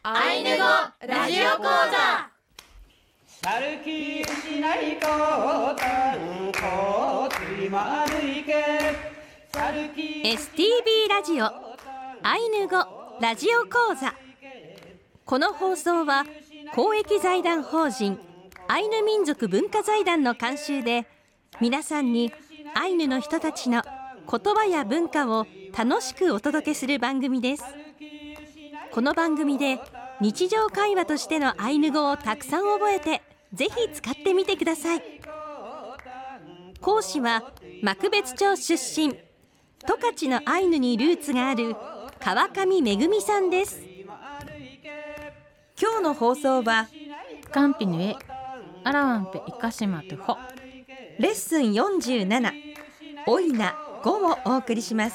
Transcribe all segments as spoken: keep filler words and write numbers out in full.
アイヌ語ラジオ講座。 サルキしないこたんこつりまるいけエスティービー ラジオアイヌ語ラジオ講座。この放送は公益財団法人アイヌ民族文化財団の監修で、皆さんにアイヌの人たちの言葉や文化を楽しくお届けする番組です。この番組で日常会話としてのアイヌ語をたくさん覚えて、ぜひ使ってみてください。講師は幕別町出身、十勝のアイヌにルーツがある川上めぐみさんです。今日の放送はカンピヌエアラワンペイカシマトゥホレッスンよんじゅうななオイナごをお送りします。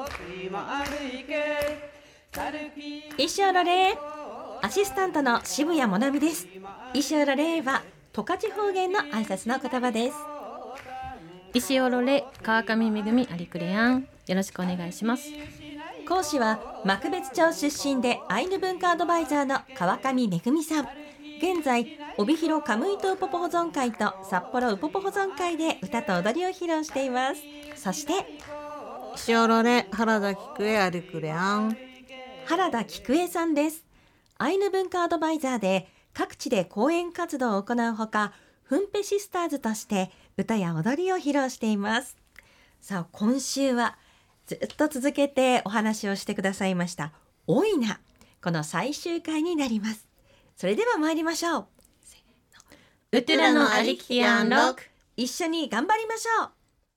イシオロレー、アシスタントの渋谷もなみです。イシオロレーは十勝方言の挨拶の言葉です。 イシオロレ川上めぐみアリクレアン、よろしくお願いします。 講師は幕別町出身でアイヌ文化アドバイザーの川上めぐみさん。現在帯広カムイトウポポ保存会と札幌ウポポ保存会で歌と踊りを披露しています。そしてしおろれ原田菊江アリクレアン、 原田菊江さんです。アイヌ文化アドバイザーで各地で講演活動を行うほか、フンペシスターズとして歌や踊りを披露しています。さあ、今週はずっと続けてお話をしてくださいましたオイナ、この最終回になります。それでは参りましょう。 ウトゥラのアリキティアンロック、 一緒に頑張りましょう。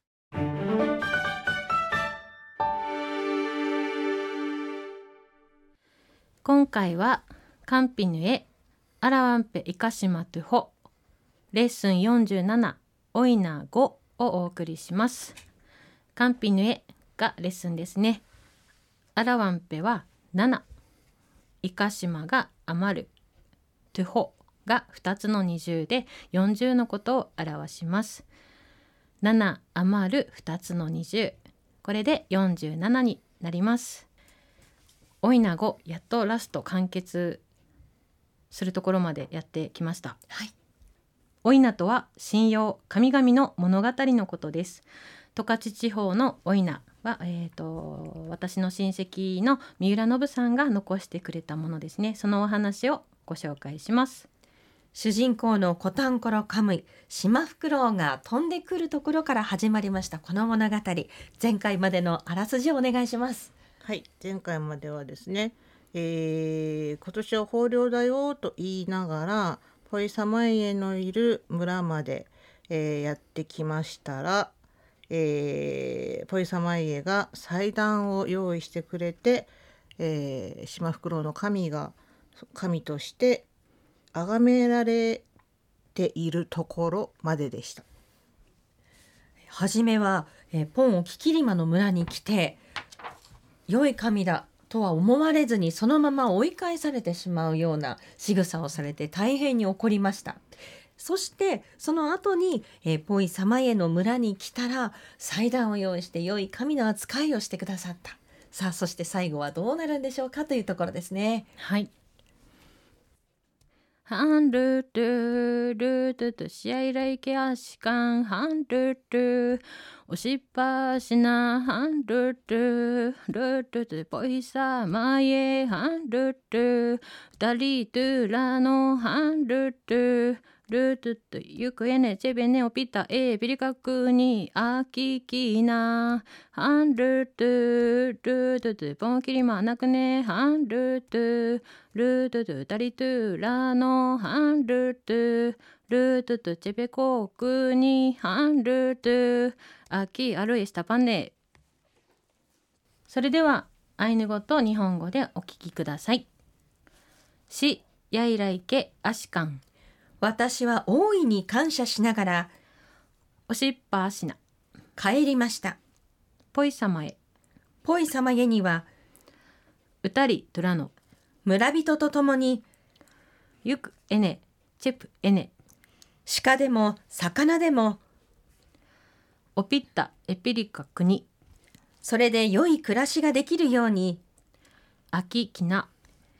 今回はカンピヌエアラワンペイカシマトゥホレッスンよんじゅうななオイナごをお送りします。カンピヌエがレッスンですね。アラワンペはなな、イカシマが余る、トゥホがふたつのにじゅうでよんじゅうのことを表します。なな余るふたつのにじゅう、これでよんじゅうななになります。オイナご、やっとラスト完結するところまでやってきました。 はい、 オイナとは神謡神々の物語のことです。十勝地方のオイナは、えーと、私の親戚の三浦信さんが残してくれたものですね。そのお話をご紹介します。 主人公のコタンコロカムイ、シマフクロウが飛んでくるところから始まりましたこの物語。前回までのあらすじをお願いします。 はい、前回まではですね、えー、今年は豊漁だよと言いながらポイサマイエのいる村まで、えー、やってきましたら、えー、ポイサマイエが祭壇を用意してくれて、えー、シマフクロウの神が神として崇められているところまででした。 はじめは、えー、ポンをキキリマの村に来て、良い神だとは思われずにそのまま追い返されてしまうような仕草をされて大変に怒りました。そしてその後に、えー、ポイサマイエの村に来たら祭壇を用意して良い神の扱いをしてくださった。さあ、そして最後はどうなるんでしょうかというところですね。 はい。ハンルトゥルトゥトゥシアイライケアシカンハンルトゥおしっぱしなハンルトゥルトゥトゥポイサマイエハンルトゥダリトゥラノハンルトゥルトゥトゥユクエネチェベネオピタエビリカクニアキキナハンルトゥルトゥトゥポンキリマナクネハンルトゥルトゥトゥダリトゥラノハンルトゥルトゥトゥチェベコクニハンルトゥアキアルエスタパンネ。それではアイヌ語と日本語でお聞きください。しやいらいけアシカン、 私は大いに感謝しながらおしっぱあしな帰りました。 ポイ様へ、 ポイ様へにはうたりとらの村人と共にゆくえねチェプえね鹿でも魚でもおぴったエピリカ国、 それで良い暮らしができるようにあききな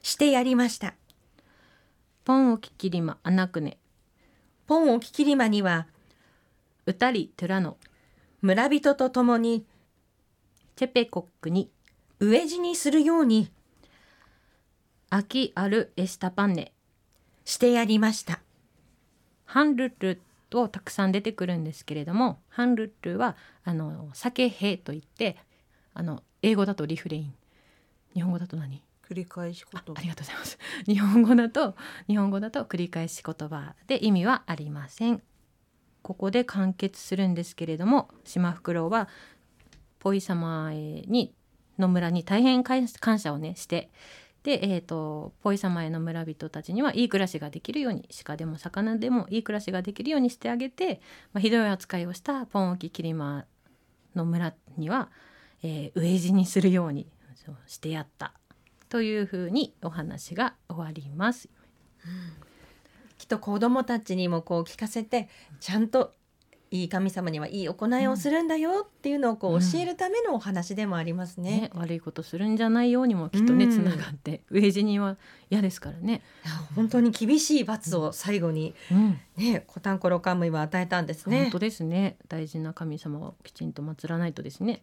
してやりました。 ポンをききりまあなくね。 ポンをききりまにはうたりトゥラの村人と共にチェペコックに飢え死にするようにアキアルエスタパンネ。 してやりました。 ハンルッルとたくさん出てくるんですけれども、ハンルッルはあの酒兵といって、あの英語だとリフレイン、日本語だと何？ 繰り返し言葉。 ありがとうございます。日本語だと日本語だと繰り返し言葉で意味はありません。ここで完結するんですけれども、シマフクロウはポイ様にの村に大変感謝をねしてで、えー、とポイ様への村人たちにはいい暮らしができるように、鹿でも魚でもいい暮らしができるようにしてあげて、まあ、ひどい扱いをしたポンオキキリマの村には、えー、飢え死にするようにそうしてやったというふうにお話が終わります。 うん、きっと子どもたちにもこう聞かせて、ちゃんといい神様にはいい行いをするんだよっていうのをこう教えるためのお話でもありますね。 ね、悪いことするんじゃないようにもきっとね、 うん、 つながって飢え死には嫌ですからね。 いや本当に厳しい罰を最後に、 うんね、コタンコロカムイは与えたんですね。 本当ですね。大事な神様をきちんと祀らないとですね。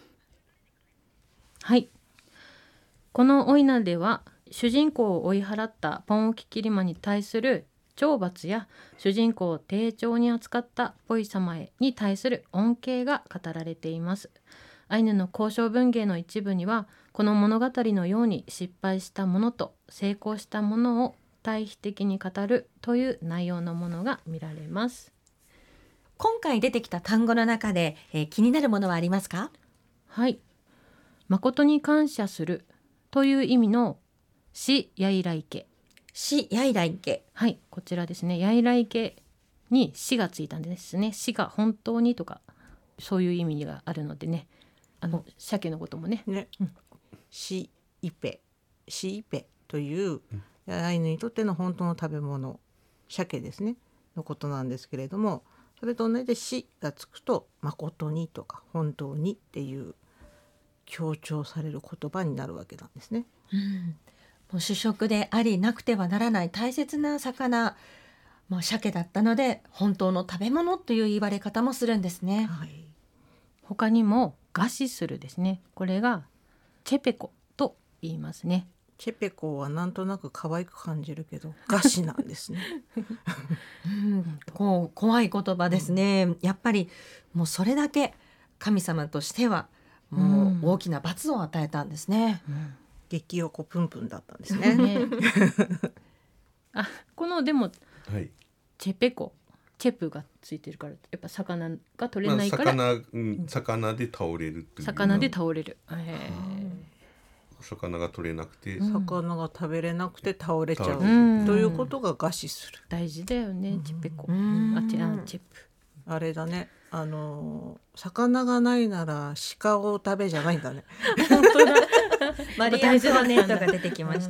はい、このお稲では主人公を追い払ったポンオキキリマに対する懲罰や主人公を丁重に扱ったポイ様へに対する恩恵が語られています。アイヌの交渉文芸の一部にはこの物語のように失敗したものと成功したものを対比的に語るという内容のものが見られます。 今回出てきた単語の中で、えー、気になるものはありますか？ はい、誠に感謝するという意味のしやいらいけ。 しやいらいけ、 はい、こちらですね。やいらいけにしがついたんですね。しが本当にとかそういう意味があるのでね、あの鮭のこともね、 ね、 うん、 シイペシイペというアイヌにとっての本当の食べ物、鮭ですねのことなんですけれども、それと同じでしがつくと誠にとか本当にっていう強調される言葉になるわけなんですね。 うん、もう主食でありなくてはならない大切な魚、もう鮭だったので本当の食べ物という言われ方もするんですね。 はい、 他にも餓死するですね。これがチェペコと言いますね。 チェペコはなんとなく可愛く感じるけど餓死なんですね。 うん、こう怖い言葉ですね、うん、やっぱりもうそれだけ神様としてはもう大きな罰を与えたんですね。 うん、 激横プンプンだったんですね。 ねあ、このでも、 はい、 チェペコチェプがついてるからやっぱ魚が取れないから、 まあ、魚、うん、魚で倒れるっていう魚で倒れる、へ魚が取れなくて、 魚が食べれなくて倒れちゃう、 うん、 ということが餓死する。 大事だよね、チェペコ、 うん、 あチェ、あチェプあれだね、あの魚がないなら鹿を食べじゃないんだね。 本当だマリア・アントワネットが出てきました。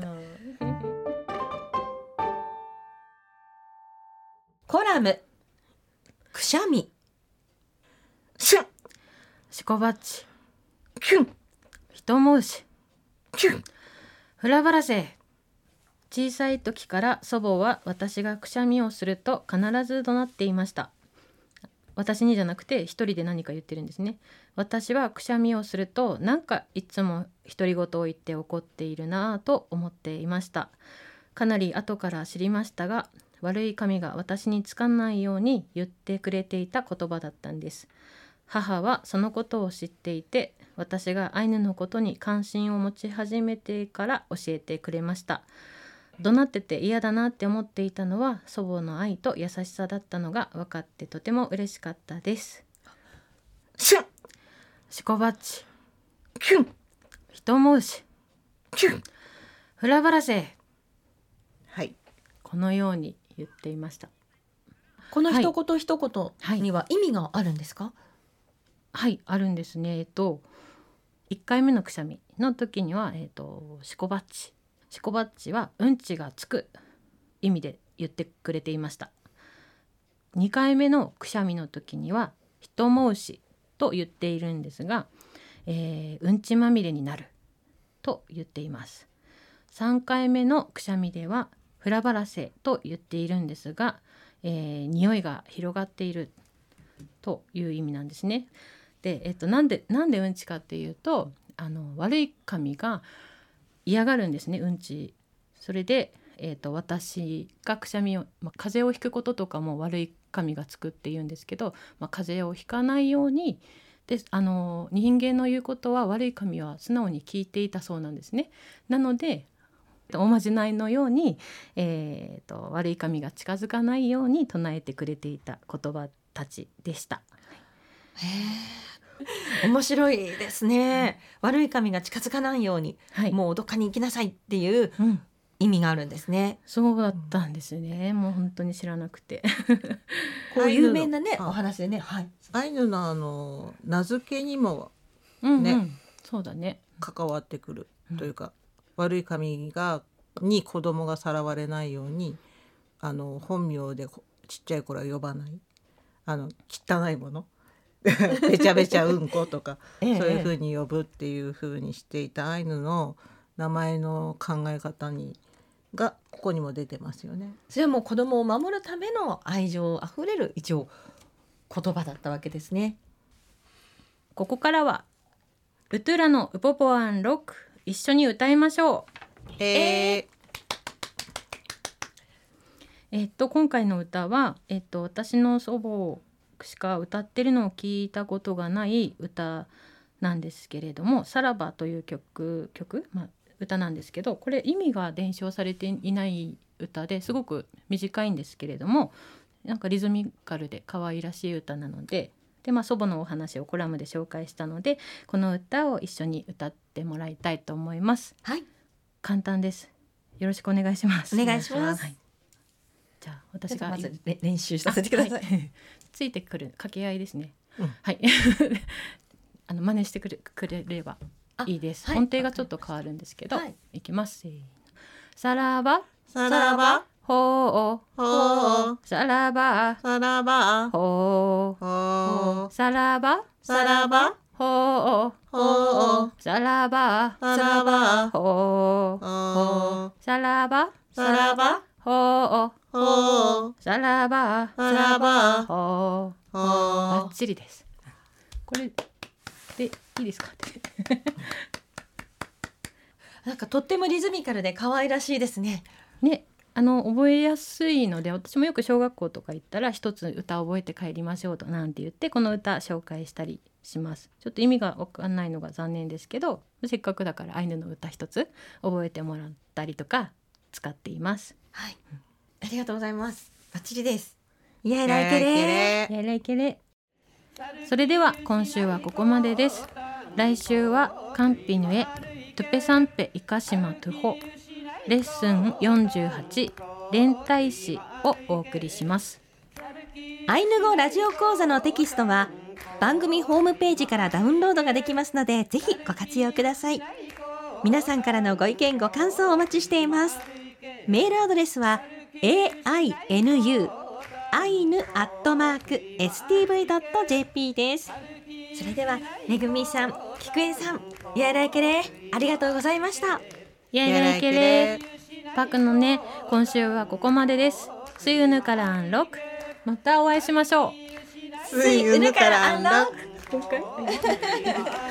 コラム、くしゃみ、 シュンシコバッチ、 キュン人申し、 キュンフラバラセ。小さい時から祖母は私がくしゃみをすると必ず怒鳴っていました。私にじゃなくて一人で何か言ってるんですね。私はくしゃみをするとなんかいつも独り言を言って怒っているなぁと思っていました。かなり後から知りましたが、悪い神が私につかないように言ってくれていた言葉だったんです。母はそのことを知っていて、私がアイヌのことに関心を持ち始めてから教えてくれました。怒鳴ってて嫌だなって思っていたのは祖母の愛と優しさだったのが分かってとても嬉しかったです。 シュンシコバッチ、 キュン人申し、 キュンフラバラセ。 はい、 このように言っていました。 この一言一言には意味があるんですか？ はい、はい、あるんですね。えっといっかいめのくしゃみの時には、えっと、シコバッチシコバッチはうんちがつく意味で言ってくれていました。にかいめのくしゃみの時には人申しと言っているんですが、えー、うんちまみれになると言っています。 さんかいめのくしゃみではフラバラセと言っているんですが、えー、匂いが広がっているという意味なんですね。で、えっと、なんでなんでうんちかっていうと、あの悪い神が嫌がるんですね、うんち。それで、えっと、私がくしゃみを、まあ、風邪をひくこととかも悪い神がつくっていうんですけど、まあ、風邪をひかないようにで、あの人間の言うことは悪い神は素直に聞いていたそうなんですね。なのでおまじないのように、えー、と悪い神が近づかないように唱えてくれていた言葉たちでした。 へー、面白いですね、うん、悪い神が近づかないように、はい、もうどっかに行きなさいっていう意味があるんですね、 うん、そうだったんですね、うん、もう本当に知らなくてこう有名なねお話でね、はい、 アイヌのあの名付けにもね、 うんうん、そうだね、 関わってくるというか、うん、悪い神がに子供がさらわれないようにあの本名でちっちゃい頃は呼ばない、あの汚いものべちゃべちゃうんことか、ええ、そういうふうに呼ぶっていうふうにしていたアイヌの名前の考え方にがここにも出てますよね。 それはもう子供を守るための愛情あふれる一応言葉だったわけですね。 ここからはウトゥラのウポポアンロック一緒に歌いましょう。 えーえっと今回の歌は、えっと、私の祖母しか歌ってるのを聞いたことがない歌なんですけれども、さらばという曲、曲、まあ、歌なんですけど、これ意味が伝承されていない歌ですごく短いんですけれども、なんかリズミカルで可愛らしい歌なので、で、まあ、祖母のお話をコラムで紹介したので、この歌を一緒に歌ってもらいたいと思います。 はい、 簡単です。よろしくお願いします。 お願いします。はい、 じゃあ私がまず練習させてください。はい、 ついてくる掛け合いですね。 うん、 はいあの真似してく れ, くれればいいです、はい、音程がちょっと変わるんですけど、はい、いきます。せーの。さらばさらばほうほうさらばさらばほうほうさらばさらばほうほうさらばさらばほうほうさらばさらばほうほうさらばさらばほうほうバッチリです。これでいいですかなんかとってもリズミカルで可愛らしいですね。 ね、あの覚えやすいので、私もよく小学校とか行ったら一つ歌覚えて帰りましょうとなんて言ってこの歌紹介したりします。ちょっと意味が分かんないのが残念ですけど、せっかくだからアイヌの歌一つ覚えてもらったりとか使っています。 はい、ありがとうございます。バッチリです。イエライケレイエライケレ。それでは今週はここまでです。来週はカンピヌエトゥペサンペイカシマトゥホレッスンよんじゅうはち連帯詩をお送りします。 アイヌ語ラジオ講座のテキストは番組ホームページからダウンロードができますので、ぜひご活用ください。皆さんからのご意見ご感想をお待ちしています。メールアドレスは エーアイエヌユー アイヌアットマーク エスティーブイドットジェーピー です。それではめぐみさん、きくえさん、やらいけれありがとうございました。 やらいけれパクのね、今週はここまでです。スイウヌからアンロック、またお会いしましょう。 スイウヌからアンロック。 今回